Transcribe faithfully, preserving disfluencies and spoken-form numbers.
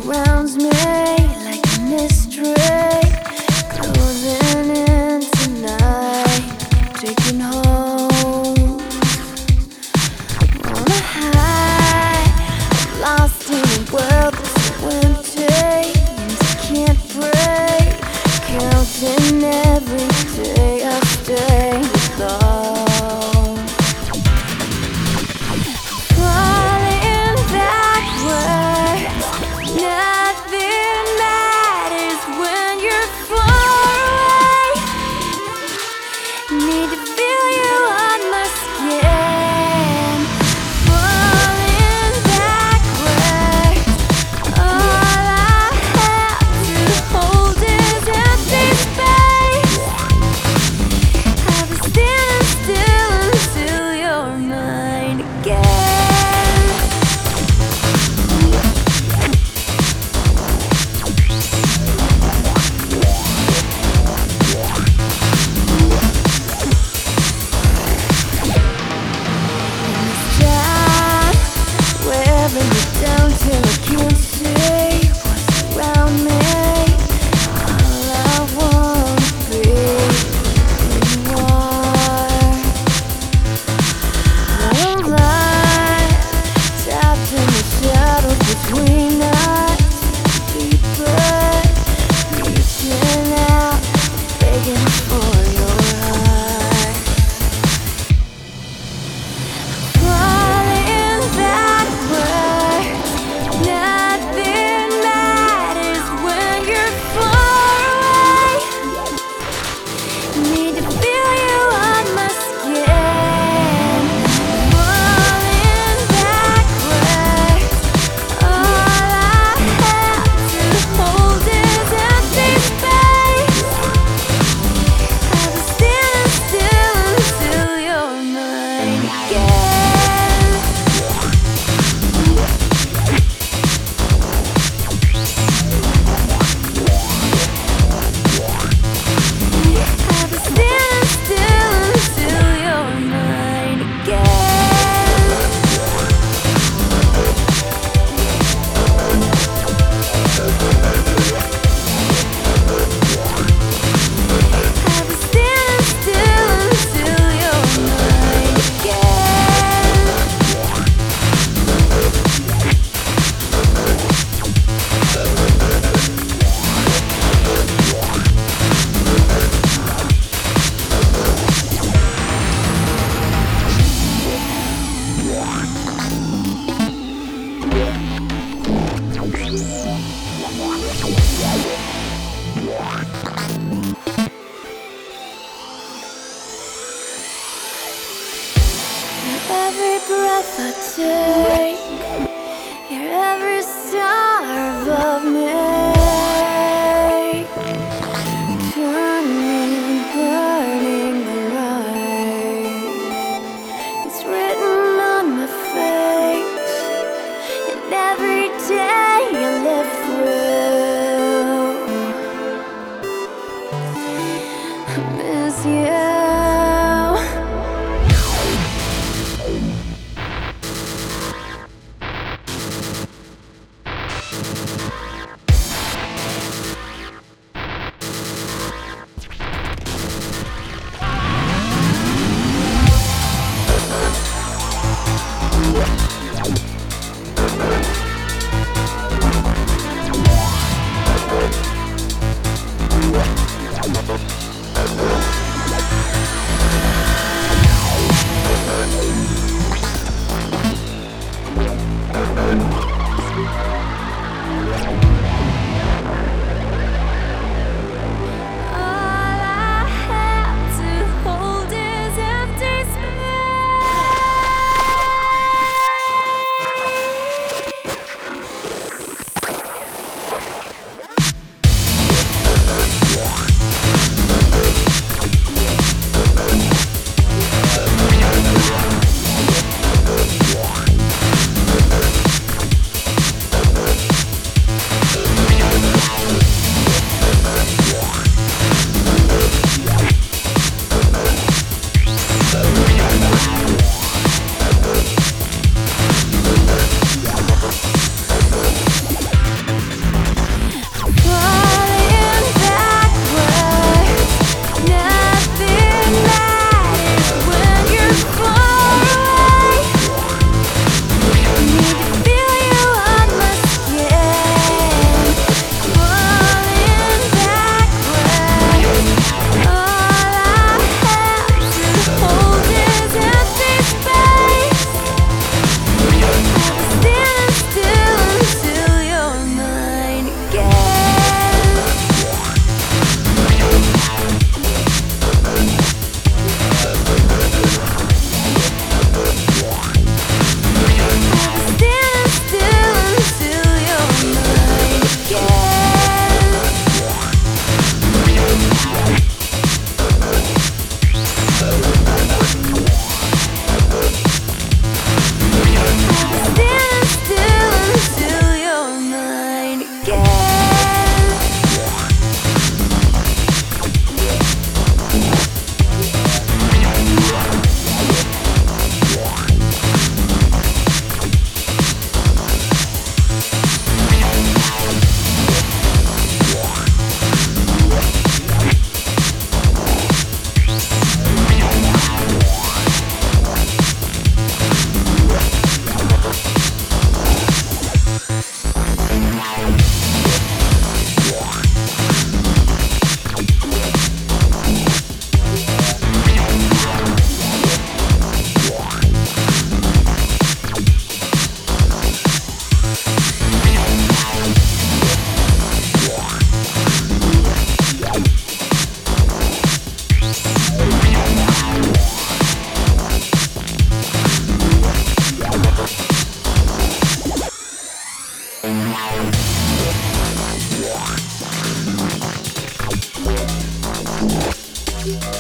surrounds me like a mystery. Closing in tonight, taking hold on a high. I'm lost in a world that's so empty and I can't break. Counting every day I stay alone. Falling backwards, nothing matters when you're far away. Need to feel you on my skin. Falling backwards, all I have to hold is empty space. I'll be standing still until you're mine again. Wherever you're down till I can't see what's around me. All I wanna be who you are. Little light trapped in the shadows between us. Deep breath, reaching out, begging for your heart. Falling backwards, nothing matters when you're far away. Need to feel you on my skin. Falling backwards, all I have to hold is empty space. I'll be standing still until you're mine again. I'll be standing still until you're mine again. I'll be standing still until you're mine again. Every breath I take, you're every star above me. Turning, burning bright. It's written on my face, and every day you live through. I miss you. you.